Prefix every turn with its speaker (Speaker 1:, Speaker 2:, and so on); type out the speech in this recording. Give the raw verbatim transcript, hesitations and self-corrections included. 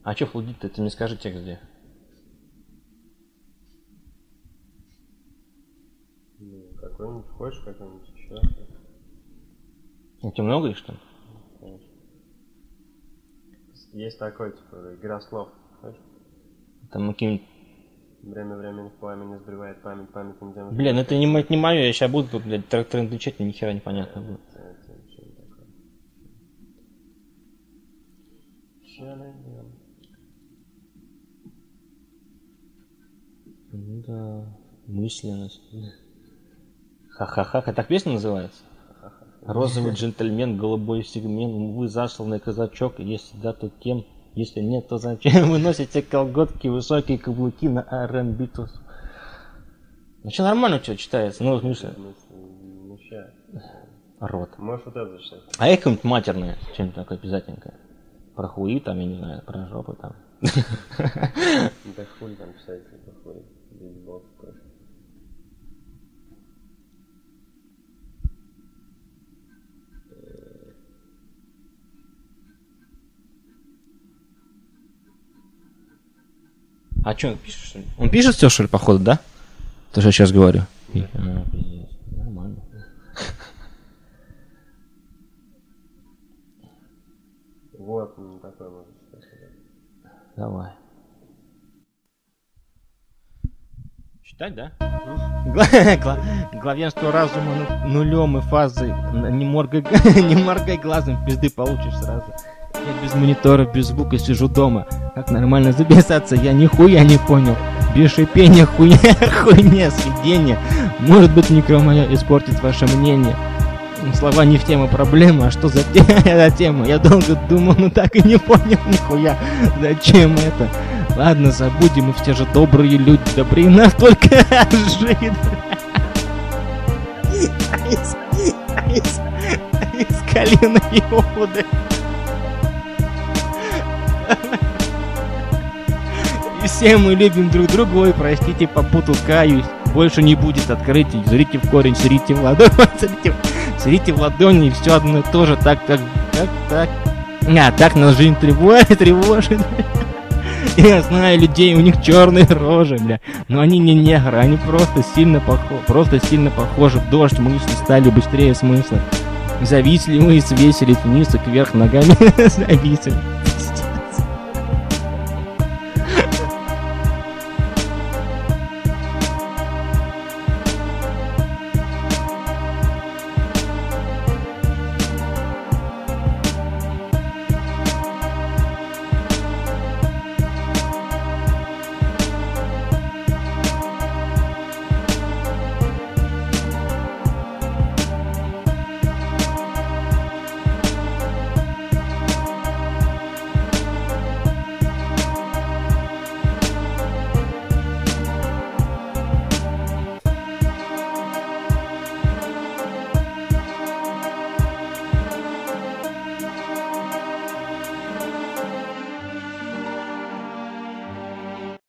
Speaker 1: А что флудит-то? Ты мне скажи текст где.
Speaker 2: Ну, какой-нибудь хочешь, какой-нибудь еще.
Speaker 1: У тебя много их, что ли?
Speaker 2: Конечно. Есть такой, типа, игра слов. Хочешь?
Speaker 1: Там какие-нибудь...
Speaker 2: Время времени в пламени сбривает память, память не демон.
Speaker 1: Бля, ну это не, не мое, я сейчас буду, блядь, трендучать, мне ни хера непонятно будет. Ну да, мысленность. Ха-ха-ха, это так песня называется? Розовый джентльмен, голубой сегмент, вы засланный казачок, если да, то кем, если нет, то зачем вы носите колготки, высокие каблуки на ар энд би. Ну что, нормально у тебя читается, ну, в смысле?
Speaker 2: Ну, ща.
Speaker 1: Рот.
Speaker 2: Можешь вот это зачитать.
Speaker 1: А я какое-нибудь матерное, что-нибудь такое обязательненькое. Про хуи там, я не знаю, про жопу там.
Speaker 2: Ну так хуй там писать, это хуй. Бейсбол такой.
Speaker 1: А что, он пишет, что ли? Он пишет все, что ли, походу, да? То, что я сейчас говорю. Да. А, пиздец. Нормально.
Speaker 2: Вот, ну такой можно сказать.
Speaker 1: Давай. Читать, да? Главенство разума нулем и фазы. Не моргай, не моргай глазом, пизды получишь сразу. Я без монитора, без звука сижу дома. Как нормально записаться, я нихуя не понял. Без шипения, хуйня, хуйня, сведения. Может быть, микро моя испортит ваше мнение. Слова не в тему проблемы, а что за тема? Я долго думал, но так и не понял нихуя. Зачем это? Ладно, забудем, мы все же добрые люди. Добрые настолько жид. Из колена Иуды. И все мы любим друг друга, ой, простите, попутал, каюсь. Больше не будет открытий, зрите в корень, зрите в ладонь, зрите, зрите в ладони, и все одно и то же, так, так, так, так. А, так нас жизнь тревожит, тревожит. Я знаю людей, у них черные рожи, бля. Но они не негры, они просто сильно похожи, просто сильно похожи. В дождь мысли стали быстрее смысла. Зависли мы и свесились вниз и кверх ногами зависли.